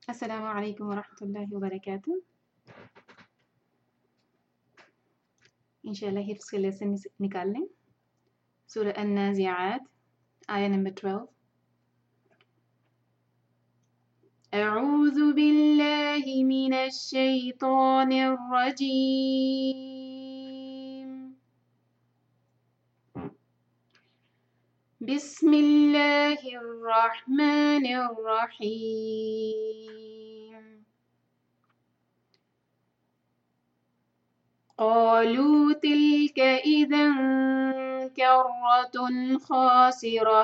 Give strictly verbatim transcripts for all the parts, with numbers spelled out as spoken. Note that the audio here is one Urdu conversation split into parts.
السلام علیکم ورحمۃ اللہ وبرکاتہ. انشاءاللہ حفظ کے لیسن نکال لیں. سورہ النازعات آیہ نمبر ٹویلو. اعوذ باللہ من الشیطان الرجیم. بسم اللہ الرحمن الرحیم. قالوا تلك إذا كرة خاسرة.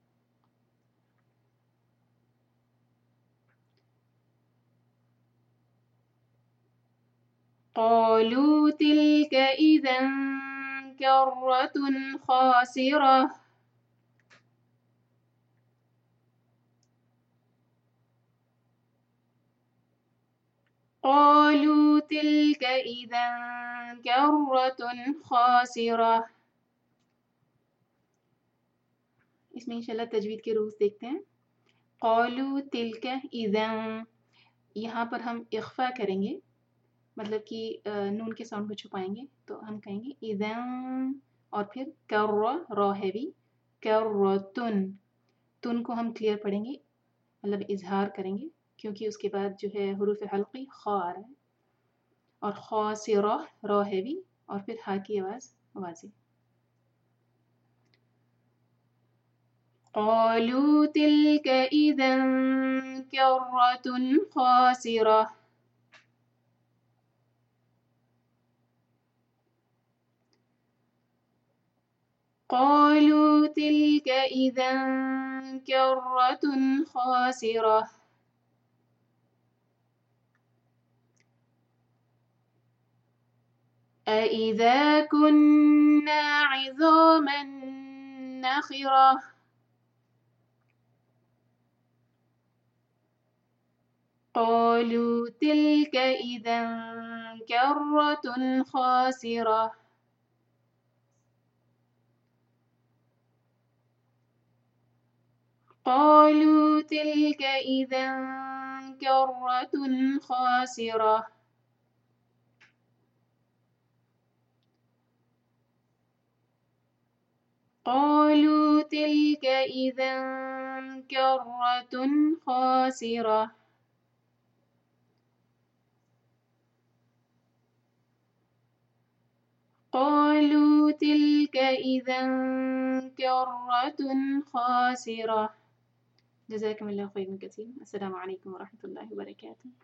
قالوا تلك إذا كرة خاسرة. قالوا تلك إذا كرة خاسرة. اس میں انشاءاللہ تجوید کے روز دیکھتے ہیں. قالوا تلك إذا، یہاں پر ہم اخفا کریں گے، مطلب کہ نون کے ساؤنڈ کو چھپائیں گے، تو ہم کہیں گے اذا، اور پھر کر، را ہے بھی، کرتن، تن کو ہم کلیئر پڑھیں گے، مطلب اظہار کریں گے، کیونکہ اس کے بعد جو ہے حروف حلقی خا آ رہا ہے، اور خاسرہ را ہے بھی، اور پھر ہا کی آواز واضح. قالوا تلك إذا كرة خاسرة. قالوا تلك إذا كرة خاسرة. أإذا كنا عظاما نخرة. قالوا تلك إذا كرة خاسرة. قالوا تلك إذا كرة خاسرة. قالوا تلك إذا كرة خاسرة. قالوا تلك إذا كرة خاسرة. جزاكم الله خيرا كثيرا. السلام عليكم ورحمة الله وبركاته.